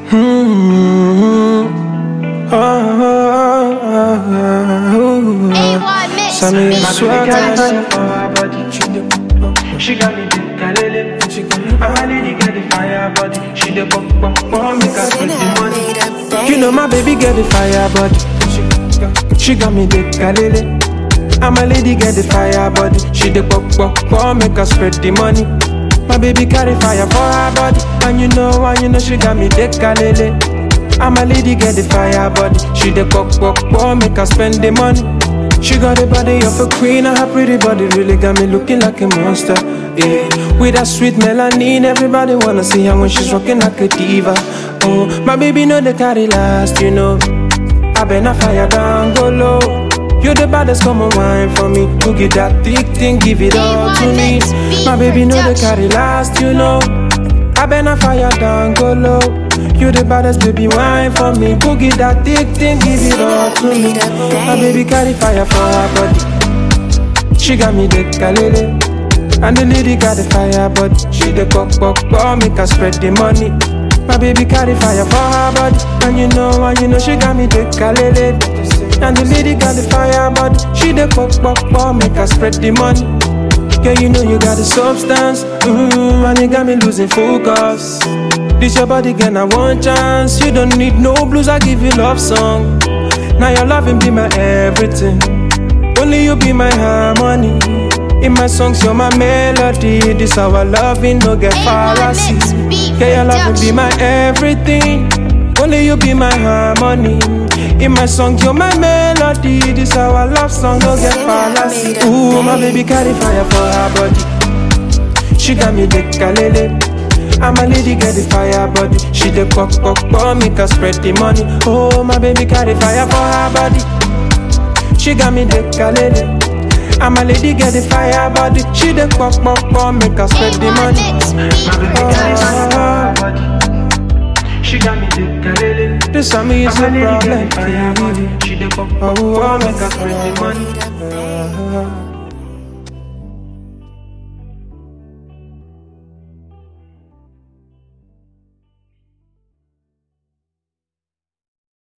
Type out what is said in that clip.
Sammy is swag. She got me the kalele. My lady get the fire body. She the pop make her spend the money. You know my baby get the fire body. She got me the kalele. And my lady get the fire body. She the pop make her spread the money. My baby carry fire for her body. And you know she got me the kalele. And my lady get the fire body. She the pop make her spend the money. She got the body of a queen and her pretty body really got me looking like a monster. Yeah, with that sweet melanin, everybody wanna see her when she's rocking like a diva. Oh, my baby know the carry last, you know. I been a fire down, go low. You the baddest, come on wine for me. To get that thick thing, give it all to me. My baby know the carry last, you know. I been a fire down, go low. You the baddest, baby, wine for me. Boogie that thick thing, give it all to me. My baby carry fire for her body. She got me the kalele. And the lady got the fire body. She the pop, make her spread the money. My baby carry fire for her body. And you know she got me the kalele. And the lady got the fire body. She the pop, make her spread the money. Girl, you know you got the substance. And you got me losing focus. This your body, girl, I want chance. You don't need no blues, I give you love song. Now your loving be my everything. Only you be my harmony. In my songs, you're my melody. This our loving, no get fallacy. Girl, your loving be my everything. Only you be my harmony. In my songs, you're my melody. This our love song, no get fallacy. Ooh, my baby carry fire for her body. She got me the kalele. And my lady get the fire body. She the pop, make her spread the money. Oh, my baby carry fire for her body. She got me the kalele. And my lady get the fire body. She the pop, make her spread the money. My baby carry fire for her body. She got me the kalele. This Sammy is a problem. She the pop, make her spread the money.